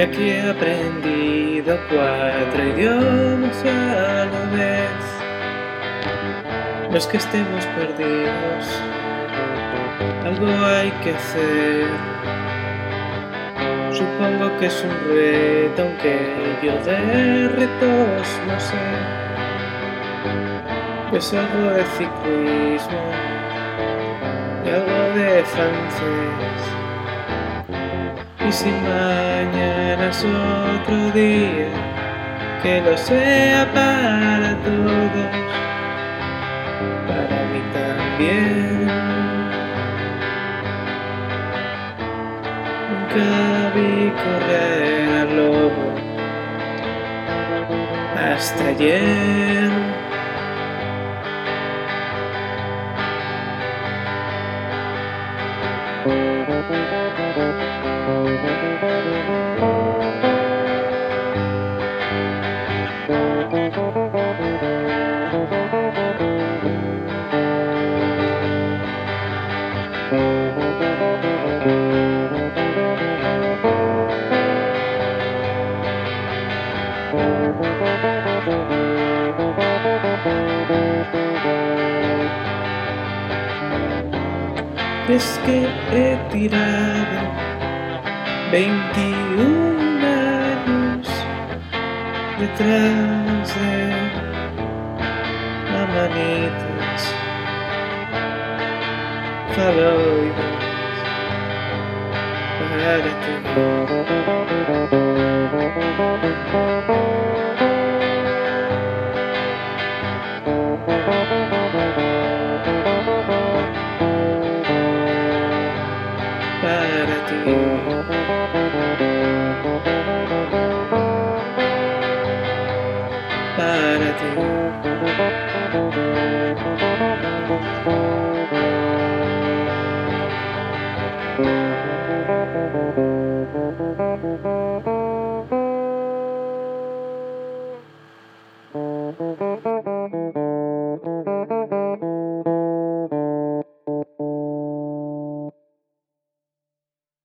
aquí he aprendido 4 idiomas a la vez. No es que estemos perdidos, algo hay que hacer. Supongo que es un reto, aunque yo de retos no sé. Es algo de ciclismo y algo de francés. Y si mañana es otro día, que lo sea para todos, para mí también. Nunca vi correr al lobo hasta ayer. Es que he tirado 21 años detrás de amanitas faloides para ti.